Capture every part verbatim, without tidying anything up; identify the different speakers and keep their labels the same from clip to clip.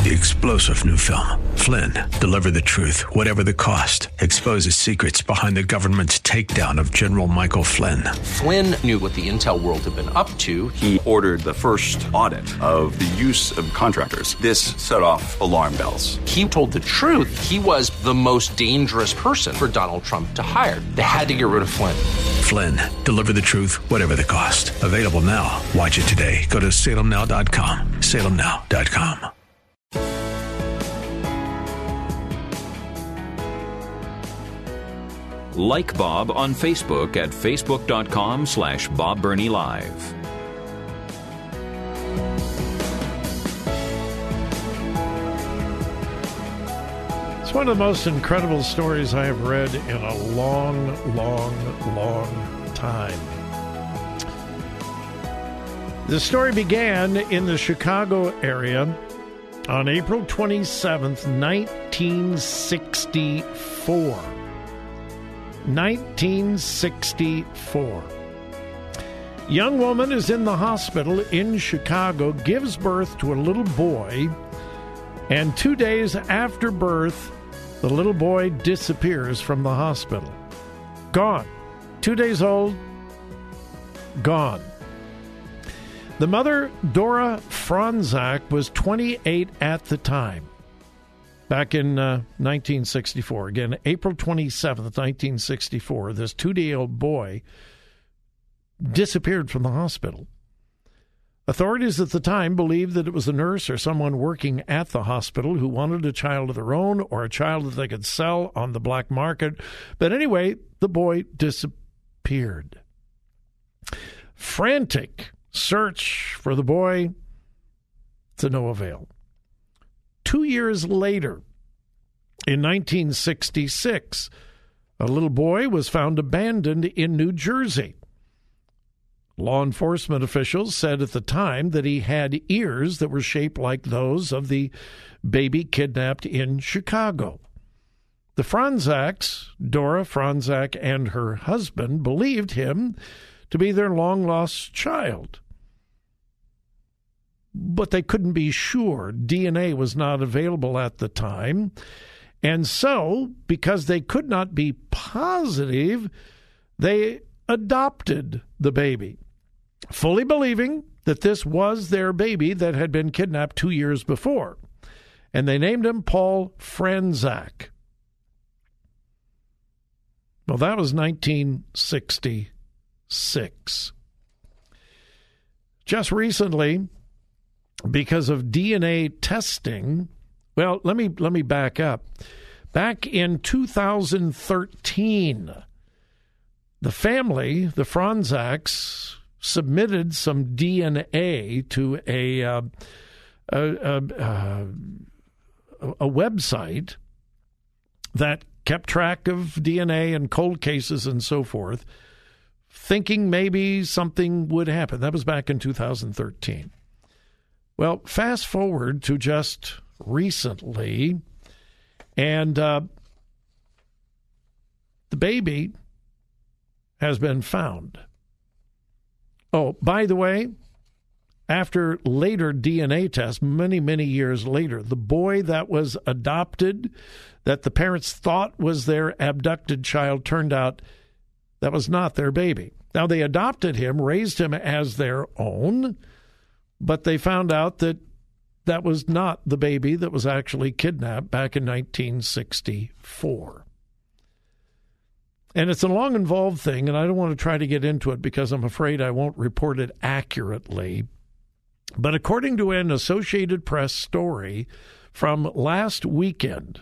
Speaker 1: The explosive new film, Flynn, deliver the truth, whatever the cost, exposes secrets behind the government's takedown of General Michael Flynn.
Speaker 2: Flynn knew what the intel world had been up to.
Speaker 3: He ordered the first audit of the use of contractors. This set off alarm bells.
Speaker 2: He told the truth. He was the most dangerous person for Donald Trump to hire. They had to get rid of Flynn.
Speaker 1: Flynn, deliver the truth, whatever the cost. Available now. Watch it today. Go to salem now dot com. salem now dot com.
Speaker 4: Like Bob on Facebook at facebook.com slash Bob Burney Live.
Speaker 5: It's one of the most incredible stories I have read in a long, long, long time. The story began in the Chicago area on April twenty-seventh, nineteen sixty-four. nineteen sixty-four. Young woman is in the hospital in Chicago, gives birth to a little boy, and two days after birth, the little boy disappears from the hospital. Gone. Two days old, gone. The mother, Dora Franzak, was twenty-eight at the time. Back in uh, nineteen sixty-four, again, April twenty-seventh, nineteen sixty-four, this two-day-old boy disappeared from the hospital. Authorities at the time believed that it was a nurse or someone working at the hospital who wanted a child of their own or a child that they could sell on the black market. But anyway, the boy disappeared. Frantic search for the boy to no avail. Two years later, in nineteen sixty-six, a little boy was found abandoned in New Jersey. Law enforcement officials said at the time that he had ears that were shaped like those of the baby kidnapped in Chicago. The Franzaks, Dora Franzak and her husband, believed him to be their long-lost child. But they couldn't be sure. D N A was not available at the time. And so, because they could not be positive, they adopted the baby, fully believing that this was their baby that had been kidnapped two years before. And they named him Paul Franzak. Well, that was nineteen sixty-six. Just recently, because of D N A testing, well, let me let me back up. Back in two thousand thirteen, the family, the Franzaks, submitted some D N A to a uh, a, a, a, a website that kept track of D N A and cold cases and so forth, thinking maybe something would happen. That was back in two thousand thirteen. Well, fast forward to just recently, and uh, the baby has been found. Oh, by the way, after later D N A tests, many, many years later, the boy that was adopted, that the parents thought was their abducted child, turned out that was not their baby. Now, they adopted him, raised him as their own, but they found out that that was not the baby that was actually kidnapped back in nineteen sixty-four. And it's a long involved thing, and I don't want to try to get into it because I'm afraid I won't report it accurately. But according to an Associated Press story from last weekend,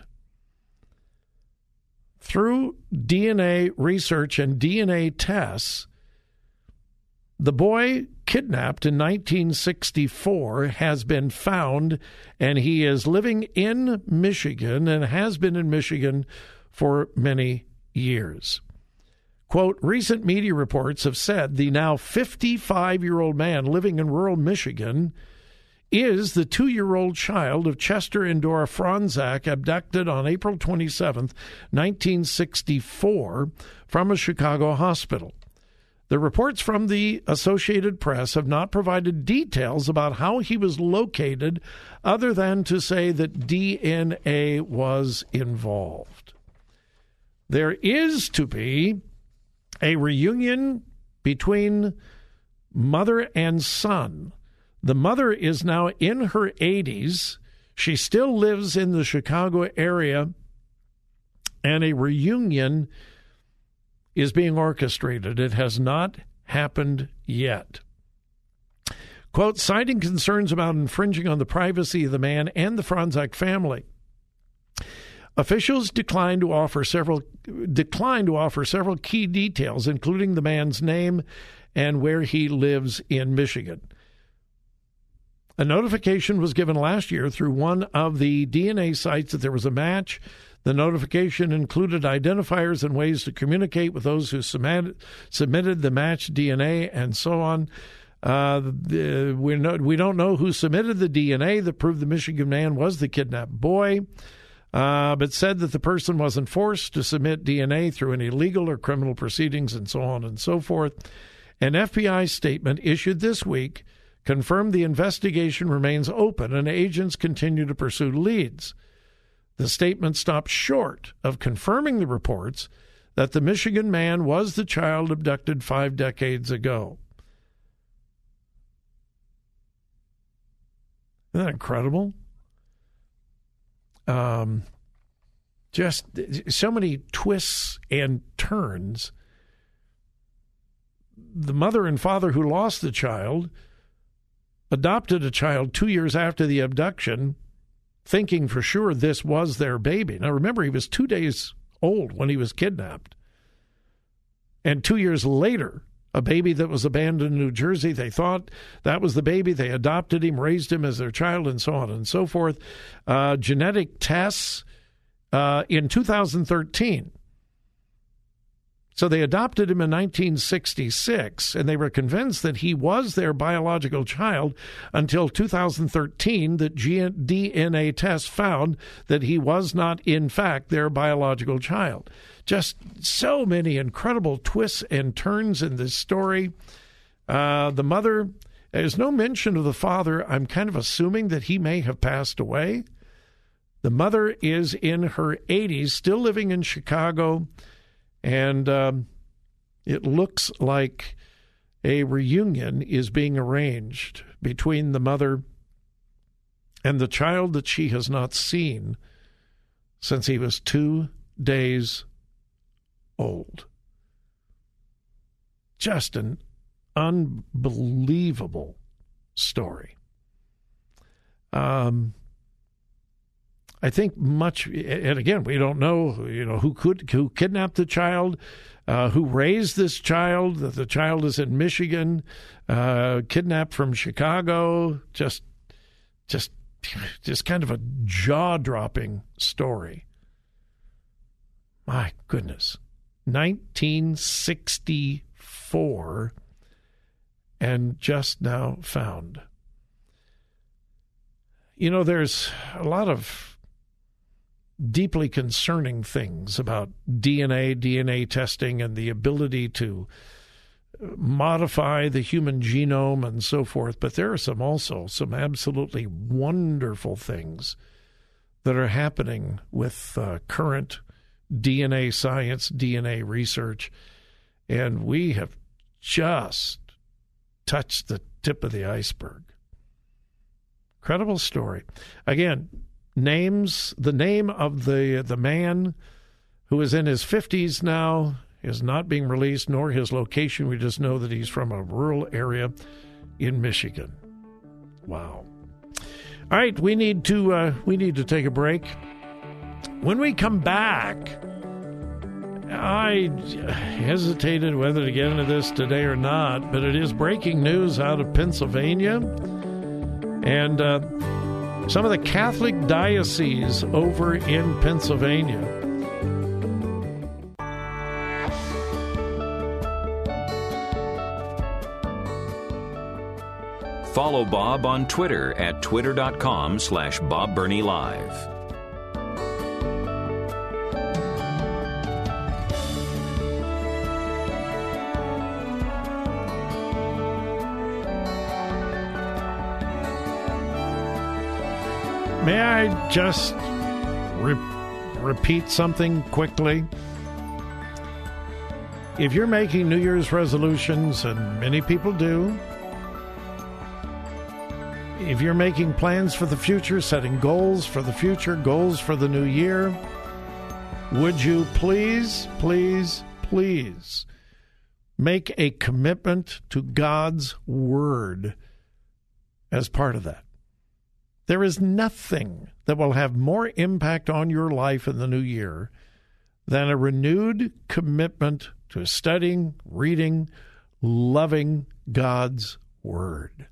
Speaker 5: through D N A research and D N A tests, the boy kidnapped in nineteen sixty-four has been found, and he is living in Michigan and has been in Michigan for many years. Quote, recent media reports have said the now fifty-five-year-old man living in rural Michigan is the two-year-old child of Chester and Dora Franzak, abducted on April twenty-seventh, nineteen sixty-four, from a Chicago hospital. The reports from the Associated Press have not provided details about how he was located other than to say that D N A was involved. There is to be a reunion between mother and son. The mother is now in her eighties. She still lives in the Chicago area, and a reunion is being orchestrated. It has not happened yet. Quote, citing concerns about infringing on the privacy of the man and the Franczak family, officials declined to offer several declined to offer several key details, including the man's name and where he lives in Michigan. A notification was given last year through one of the D N A sites that there was a match. The notification included identifiers and ways to communicate with those who submitted, submitted the matched D N A and so on. Uh, the, we, know, we don't know who submitted the D N A that proved the Michigan man was the kidnapped boy, uh, but said that the person wasn't forced to submit D N A through any legal or criminal proceedings and so on and so forth. An F B I statement issued this week confirmed the investigation remains open and agents continue to pursue leads. The statement stopped short of confirming the reports that the Michigan man was the child abducted five decades ago. Isn't that incredible? Um, just so many twists and turns. The mother and father who lost the child adopted a child two years after the abduction, thinking for sure this was their baby. Now, remember, he was two days old when he was kidnapped. And two years later, a baby that was abandoned in New Jersey, they thought that was the baby. They adopted him, raised him as their child, and so on and so forth. Uh, genetic tests uh, in two thousand thirteen. So they adopted him in nineteen sixty-six, and they were convinced that he was their biological child until two thousand thirteen, that D N A tests found that he was not, in fact, their biological child. Just so many incredible twists and turns in this story. Uh, the mother, there's no mention of the father. I'm kind of assuming that he may have passed away. The mother is in her eighties, still living in Chicago. And um, it looks like a reunion is being arranged between the mother and the child that she has not seen since he was two days old. Just an unbelievable story. Um. I think much, and again, we don't know, you know, who could who kidnapped the child, uh, who raised this child. That the child is in Michigan, uh, kidnapped from Chicago. Just, just, just kind of a jaw-dropping story. My goodness, nineteen sixty-four, and just now found. You know, there's a lot of deeply concerning things about D N A, D N A testing, and the ability to modify the human genome and so forth. But there are some also some absolutely wonderful things that are happening with uh, current D N A science, D N A research, and we have just touched the tip of the iceberg. Incredible story. Again, names, the name of the the man who is in his fifties now is not being released, nor his location. We just know that he's from a rural area in Michigan. Wow. All right, we need to uh, we need to take a break. When we come back, I hesitated whether to get into this today or not, but it is breaking news out of Pennsylvania. And uh, some of the Catholic dioceses over in Pennsylvania.
Speaker 4: Follow Bob on Twitter at twitter.com slash Bob Burney Live.
Speaker 5: May I just re- repeat something quickly? If you're making New Year's resolutions, and many people do, if you're making plans for the future, setting goals for the future, goals for the new year, would you please, please, please make a commitment to God's Word as part of that? There is nothing that will have more impact on your life in the new year than a renewed commitment to studying, reading, loving God's Word.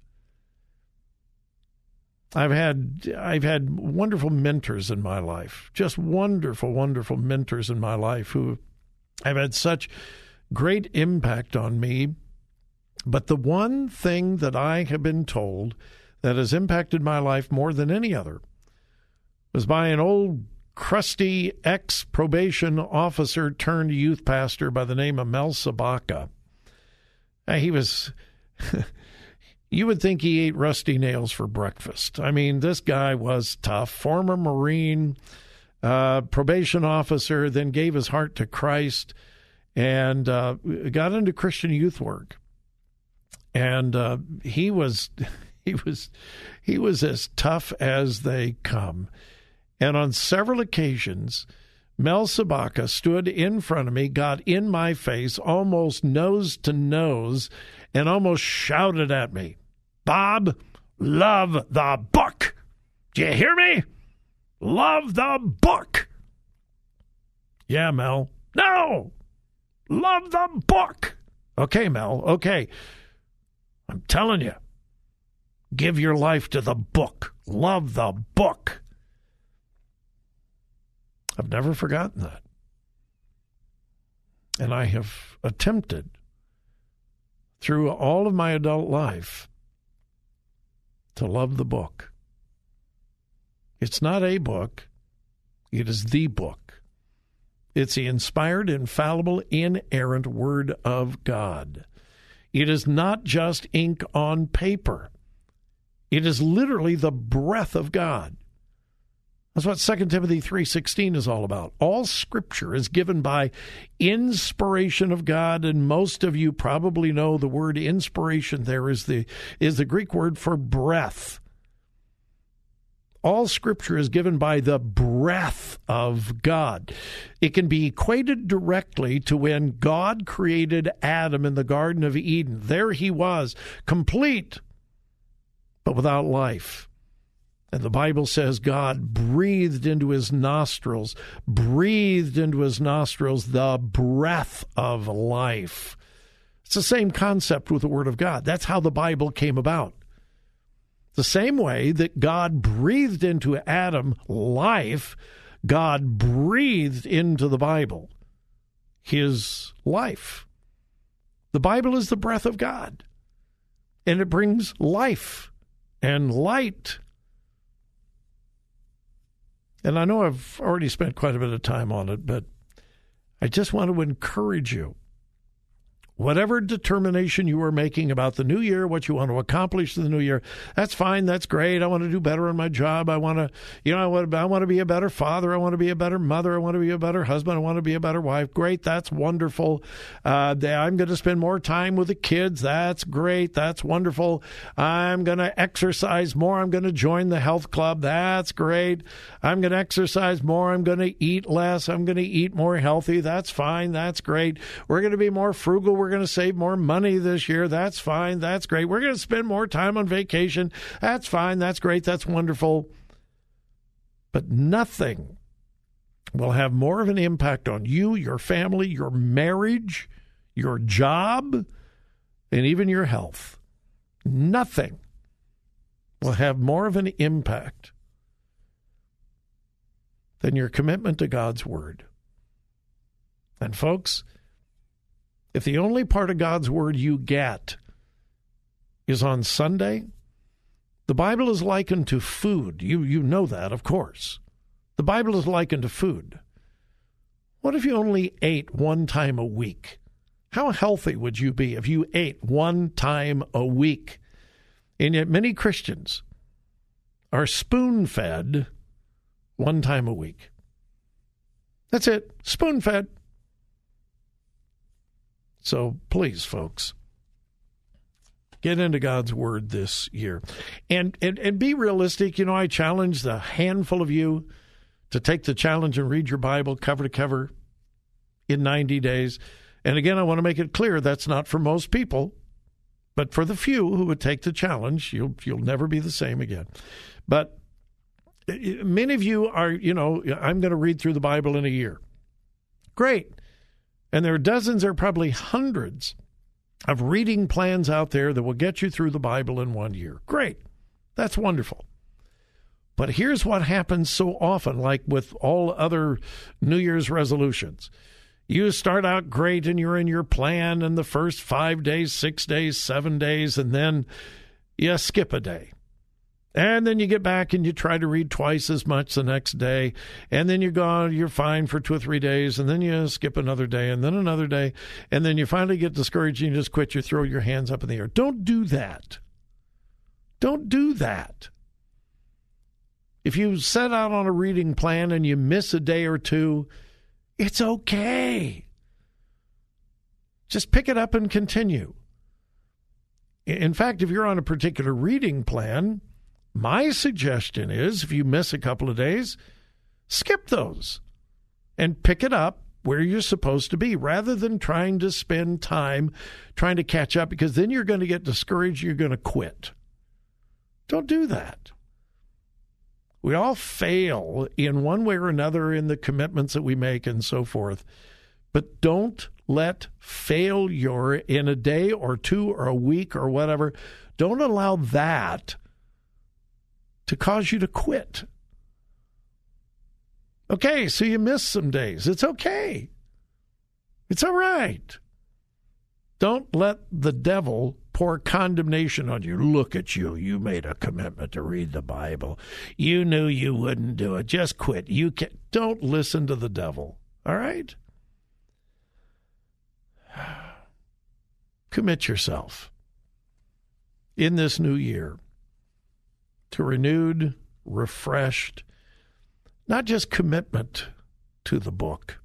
Speaker 5: I've had I've had wonderful mentors in my life, just wonderful, wonderful mentors in my life who have had such great impact on me. But the one thing that I have been told that has impacted my life more than any other was by an old crusty ex-probation officer turned youth pastor by the name of Mel Sabaka. Uh, he was, you would think he ate rusty nails for breakfast. I mean, this guy was tough, former Marine, uh, probation officer, then gave his heart to Christ and uh, got into Christian youth work. And uh, he was... He was he was as tough as they come. And on several occasions, Mel Sabaka stood in front of me, got in my face, almost nose to nose, and almost shouted at me, "Bob, love the book. Do you hear me? Love the book." "Yeah, Mel." "No, love the book." "Okay, Mel, okay. I'm telling you. Give your life to the book. Love the book." I've never forgotten that. And I have attempted through all of my adult life to love the book. It's not a book. It is the book. It's the inspired, infallible, inerrant Word of God. It is not just ink on paper. It is literally the breath of God. That's what Second Timothy three sixteen is all about. All Scripture is given by inspiration of God, and most of you probably know the word inspiration there is the, is the Greek word for breath. All Scripture is given by the breath of God. It can be equated directly to when God created Adam in the Garden of Eden. There he was, complete, but without life. And the Bible says God breathed into his nostrils, breathed into his nostrils the breath of life. It's the same concept with the Word of God. That's how the Bible came about. The same way that God breathed into Adam life, God breathed into the Bible his life. The Bible is the breath of God, and it brings life and light. And I know I've already spent quite a bit of time on it, but I just want to encourage you. Whatever determination you are making about the new year, what you want to accomplish in the new year, that's fine. That's great. I want to do better in my job. I want to, you know, I want to, I want to be a better father. I want to be a better mother. I want to be a better husband. I want to be a better wife. Great. That's wonderful. Uh, I'm going to spend more time with the kids. That's great. That's wonderful. I'm going to exercise more. I'm going to join the health club. That's great. I'm going to exercise more. I'm going to eat less. I'm going to eat more healthy. That's fine. That's great. We're going to be more frugal. We're We're going to save more money this year. That's fine. That's great. We're going to spend more time on vacation. That's fine. That's great. That's wonderful. But nothing will have more of an impact on you, your family, your marriage, your job, and even your health. Nothing will have more of an impact than your commitment to God's Word. And folks, if the only part of God's Word you get is on Sunday, the Bible is likened to food. You, you know that, of course. The Bible is likened to food. What if you only ate one time a week? How healthy would you be if you ate one time a week? And yet many Christians are spoon-fed one time a week. That's it. Spoon-fed. So please, folks, get into God's Word this year. And, and, and be realistic. You know, I challenged a handful of you to take the challenge and read your Bible cover to cover in ninety days. And again, I want to make it clear that's not for most people. But for the few who would take the challenge, you'll you'll never be the same again. But many of you are, you know, I'm going to read through the Bible in a year. Great. And there are dozens, there are probably hundreds of reading plans out there that will get you through the Bible in one year. Great. That's wonderful. But here's what happens so often, like with all other New Year's resolutions. You start out great and you're in your plan and the first five days, six days, seven days, and then you skip a day. And then you get back and you try to read twice as much the next day. And then you're gone, you're fine for two or three days. And then you skip another day and then another day. And then you finally get discouraged and you just quit. You throw your hands up in the air. Don't do that. Don't do that. If you set out on a reading plan and you miss a day or two, it's okay. Just pick it up and continue. In fact, if you're on a particular reading plan, my suggestion is if you miss a couple of days, skip those and pick it up where you're supposed to be rather than trying to spend time trying to catch up, because then you're going to get discouraged. You're going to quit. Don't do that. We all fail in one way or another in the commitments that we make and so forth. But don't let failure in a day or two or a week or whatever, don't allow that to cause you to quit. Okay, so you missed some days. It's okay. It's all right. Don't let the devil pour condemnation on you. Look at you. You made a commitment to read the Bible. You knew you wouldn't do it. Just quit. You can Don't listen to the devil. All right? Commit yourself in this new year to renewed, refreshed, not just commitment to the book,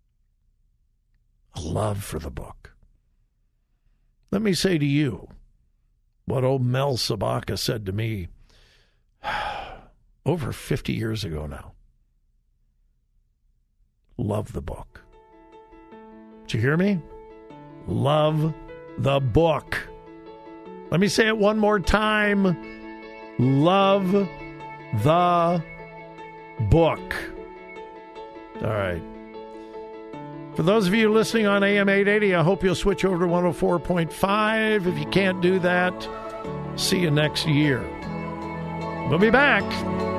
Speaker 5: a love for the book. Let me say to you what old Mel Sabaka said to me over fifty years ago now. Love the book. Did you hear me? Love the book. Let me say it one more time. Love the book. All right. For those of you listening on A M eight eighty, I hope you'll switch over to one oh four point five. If you can't do that, see you next year. We'll be back.